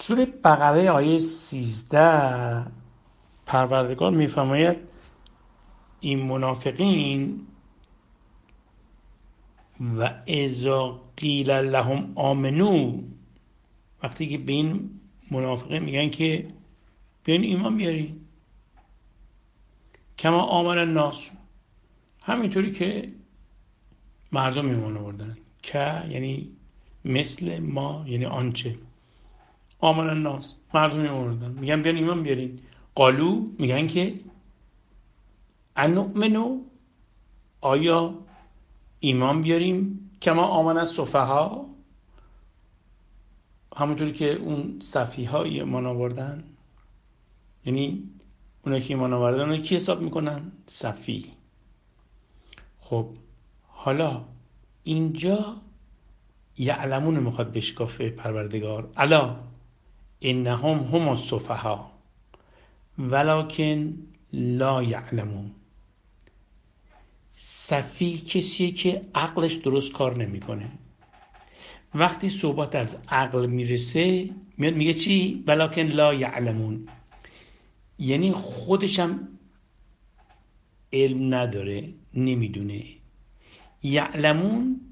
سوره بقره آیه 13 پروردگار میفرماید این منافقین و اذا قیل لهم آمنو، وقتی که به این منافقین میگن که بیاین ایمان بیارین، کما آمن الناس، همینطوری که مردم ایمان آوردن، که یعنی مثل ما، یعنی آنچه آمن الناس مردم ایمان آوردن، میگن بیاین ایمان بیارین. قالو میگن که انؤمنو، آیا ایمان بیاریم کما آمن السفها، همونطوری که اون سفیها ایمان آوردن. یعنی اونایی که ایمان آوردن اونایی که حساب میکنن سفی. خب حالا اینجا یعلمون میخواد بشکافه پروردگار، الا انهم هم السفها ولکن لا یعلمون. سفی کسیه که عقلش درست کار نمیکنه. وقتی صحبت از عقل میرسه میاد میگه چی؟ ولکن لا یعلمون، یعنی خودشم علم نداره، نمیدونه. یعلمون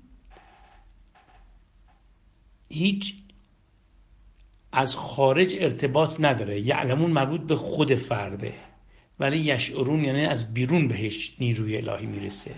هیچ از خارج ارتباط نداره. یعلمون مربوط به خود فرده، ولی یشعرون یعنی از بیرون بهش نیروی الهی میرسه،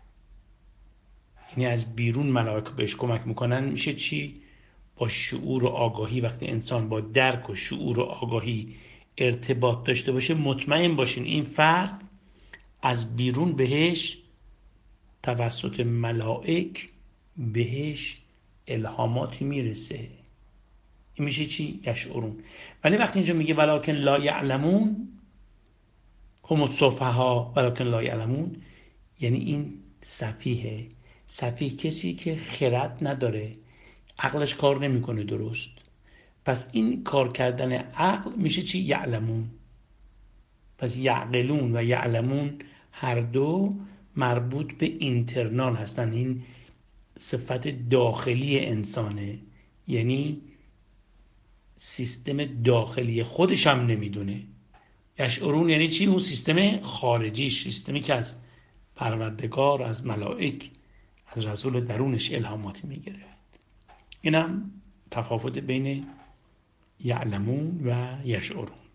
یعنی از بیرون ملائکه بهش کمک میکنن. میشه چی؟ با شعور و آگاهی. وقتی انسان با درک و شعور و آگاهی ارتباط داشته باشه، مطمئن باشین این فرد از بیرون بهش توسط ملائک بهش الهاماتی میرسه. این میشه چی؟ یشعرون. ولی وقتی اینجا میگه ولکن لا یعلمون هم السفها ولکن لا یعلمون، یعنی این سفیه. سفیه کسی که خرد نداره، عقلش کار نمیکنه درست. پس این کار کردن عقل میشه چی؟ یعلمون. پس یعقلون و یعلمون هر دو مربوط به اینترنال هستن. این صفت داخلی انسانه، یعنی سیستم داخلی خودش هم نمیدونه. یشعرون یعنی چی؟ اون سیستم خارجی، سیستمی که از پروردگار، از ملائک، از رسول درونش الهاماتی میگرفت. اینم تفاوت بین یعلمون و یشعرون.